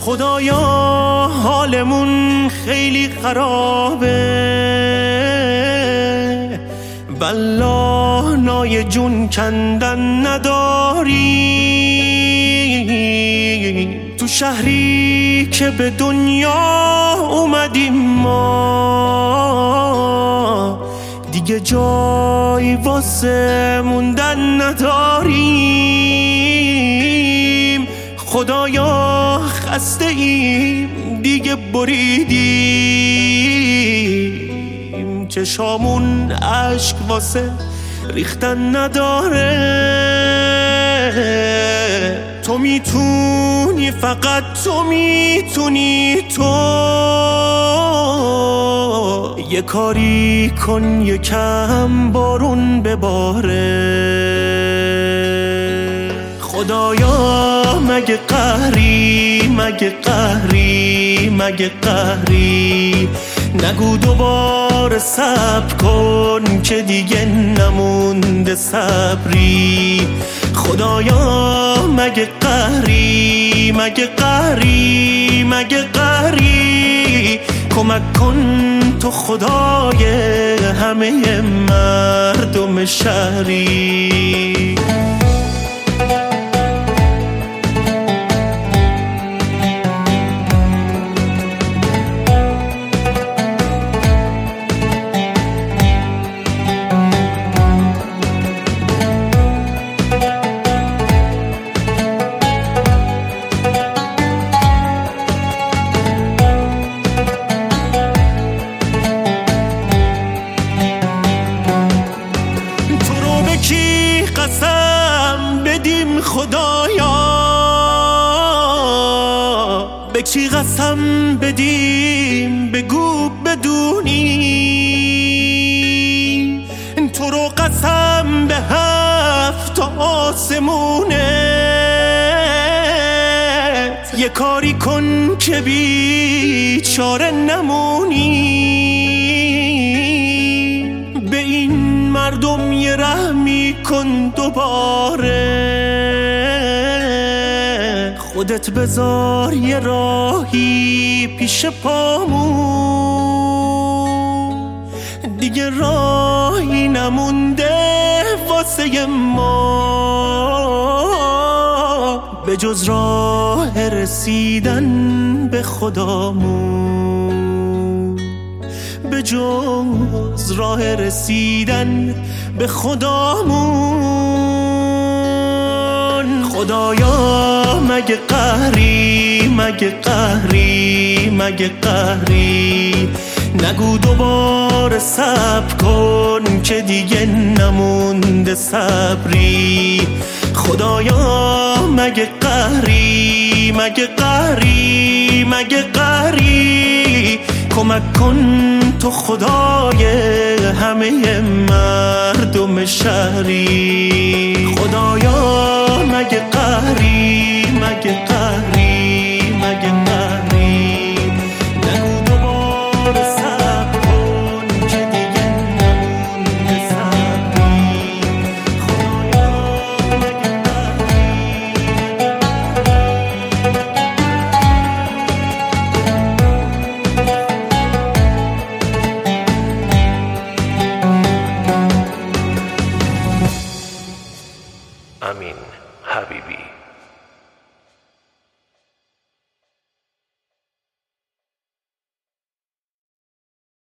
خدایا حالمون خیلی خرابه، والله نای جون کندن نداری. تو شهری که به دنیا اومدیم ما، دیگه جای واسه موندن نداریم. خدایا خسته ایم دیگه بریدیم، چشامون اشک واسه ریختن نداره. تو میتونی، فقط تو میتونی، تو یه کاری کن یکم بارون بباره. خدایا مگه قهری، مگه قهری، مگه قهری؟ نگو دوباره صبر کن که دیگه نمونده صبری. خدایا مگه قهری، مگه قهری، مگه قهری؟ کمک کن تو خدای همه مردم شهری. قسم بدیم خدایا، به چی قسم بدیم بگو بدونی. تو رو قسم به هفت آسمونت، یه کاری کن که بیچاره نمونی. به این مردم یه رحمی کن دوباره، خودت بذار یه راهی پیش پامون. دیگه راهی نمونده واسه ما، به جز راه رسیدن به خدامون، به جز راه رسیدن به خدامون. خدایا مگه قهری، مگه قهری، مگه قهری؟ نگو دوباره صبر کن که دیگه نمونده صبری. خدایا مگه قهری، مگه قهری، مگه قهری؟ کمک کن تو خدای همه مردم شهری. خدایا مگه قهری، مگه قهری، مگه قهری؟ نگو دوباره صبر کن که دیگه نمونده صبری. خدایا مگه Amin Habibi.